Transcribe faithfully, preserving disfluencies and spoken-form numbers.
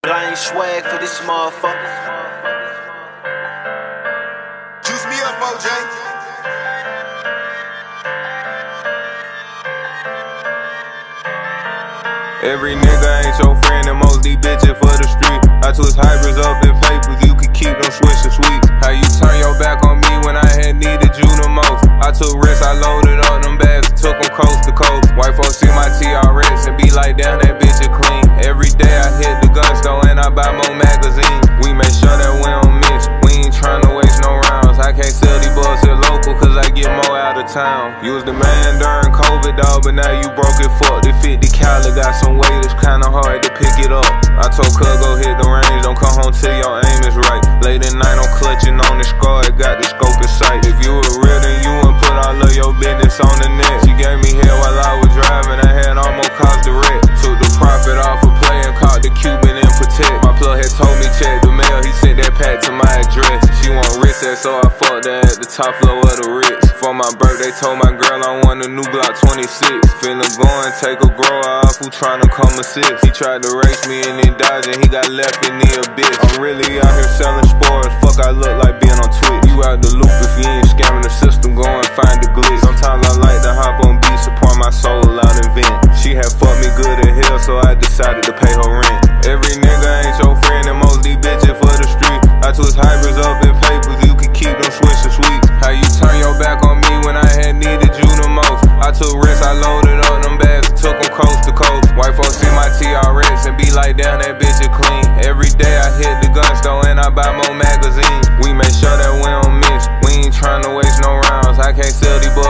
But I ain't swag for this motherfucker. Juice me up, O J. Every nigga ain't your friend, and most these bitches for the street. I twist hybrids up in papers, you can keep them swishing sweets. How you turn your back on me when I had needed you the most? I took risks, I loaded up them bags and took them coast to coast. White folks see my T R X and be like, damn, that bitch is clean. Every day I hit the gun store and I buy more magazines. We make sure that we don't miss, we ain't tryna waste no rounds. I can't sell these bullshit local cause I get more out of town. You was the man during COVID, dog, but now you broke it, fuck. The fifty cal got some weight, it's kinda hard to pick it up. I told Cuz go hit the range, don't come home till your aim is right. Late at night I'm clutching on the scar, it got the scope in sight. If you were real then you wouldn't put all of your business on the net. She gave me hell while I was driving, I had almost caused the wreck. Took the profit off of play and caught the Cuban in protect. My plug had told me check the mail, he sent that pack to my address. She want rich ass, so I fucked her at the top floor of the Ritz. For my birthday told my girl I want a new Glock twenty-six. Finna go and take a grower off who tryna come assist. He tried to race me and then dodge and he got left in the abyss. I'm really out here selling spores, fuck I look like being on Twitch. You out the loop if you ain't scamming the system, go and find the glitch. Sometimes I like to hop on beats to pour my soul out and vent. She had fucked me good as hell, so I decided to pay her rent. Every nigga ain't your friend and most these bitches for the street. I twist hybrids up in papers, you can keep them swishing sweets. How you turn your back on me when I had needed you the most? I took risks, I loaded up them bags and took them coast to coast. White folks see my T R X and be like, damn, that bitch is clean. Every day I hit the gun store and I buy more magazines. We make sure that we don't miss, we ain't tryna waste no rounds. I can't sell these